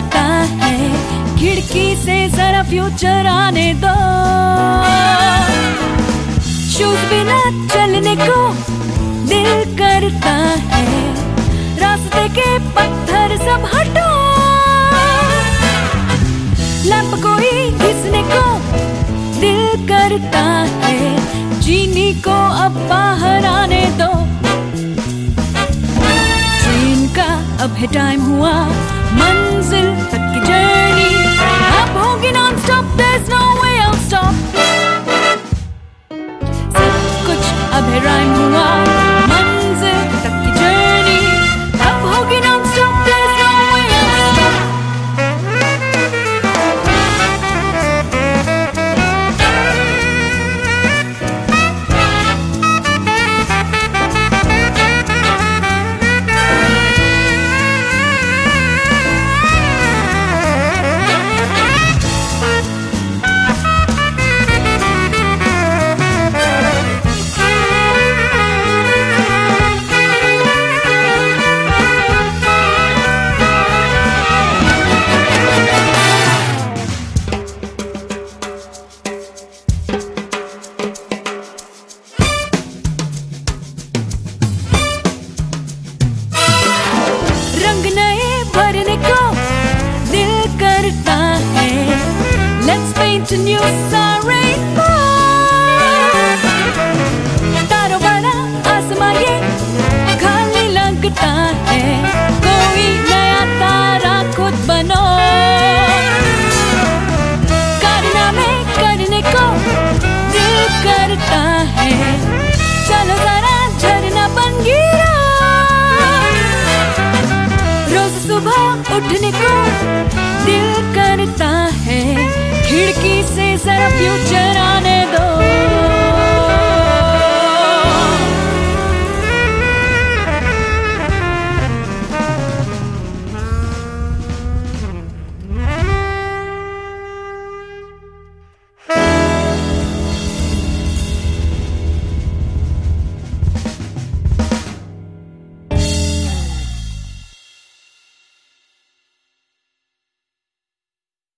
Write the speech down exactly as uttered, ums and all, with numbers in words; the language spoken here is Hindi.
करता है, खिड़की से जरा फ्यूचर आने दो। शूज बिना चलने को दिल करता है, रास्ते के पत्थर सब हटो। लैंप कोई घिसने को दिल करता है, जीनी को अब बाहर आने दो। ट्रेन का अब है टाइम हुआ, मंजिल तक की जर्नी अब होगी non stop, there's no way I'll stop। सब कुछ अब है राइम हुआ, मंजिल तक की जर्नी अब होगी non stop, there's no way I'll stop। भरने को दिल करता है, let's paint a new sign।